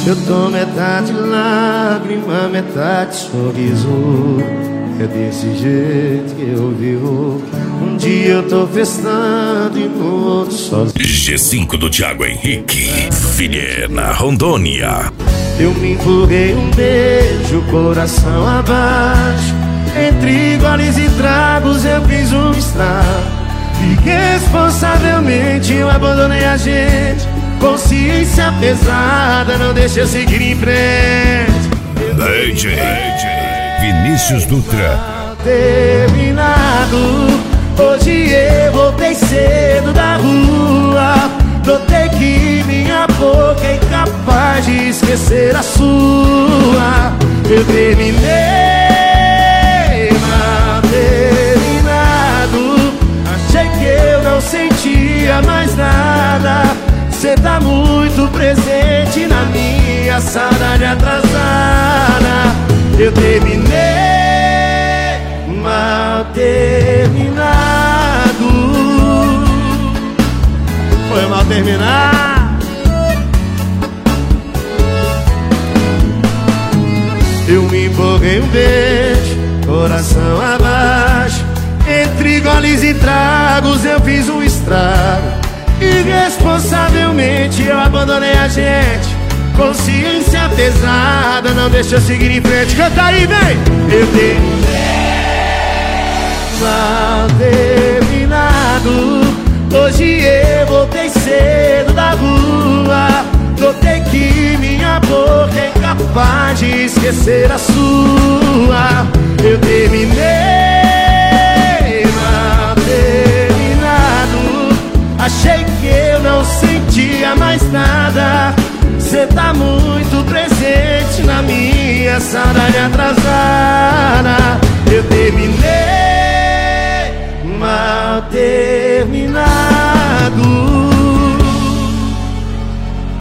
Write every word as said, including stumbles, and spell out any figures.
Eu tô metade lágrima, metade sorriso. É desse jeito que eu vivo. Um dia eu tô festando e no outro sozinho. G cinco do Thiago Henrique, Vilhena, Rondônia. Eu me empurrei um beijo, coração abaixo. Entre goles e tragos eu fiz um estrago. E responsavelmente eu abandonei a gente. Consciência pesada não deixa eu seguir em frente. D J Vinícius Dutra. Terminado. Hoje eu voltei cedo da rua. Notei que minha boca é incapaz de esquecer a sua. Eu terminei mal terminado. Achei que eu não sentia mais nada. Cê tá muito presente na minha saudade atrasada. Eu terminei mal terminado. Foi mal terminar. Eu me empolguei um beijo, coração abaixo. Entre goles e tragos eu fiz um estrago. Irresponsavelmente eu abandonei a gente. Consciência pesada não deixa eu seguir em frente. Canta aí, vem! Eu terminei mal terminado. Hoje eu voltei cedo da rua. Notei que minha boca é incapaz de esquecer a sua. Eu terminei mal terminado. Achei que eu não sentia mais nada. Cê tá muito presente na minha saudade atrasada. Eu terminei mal terminado.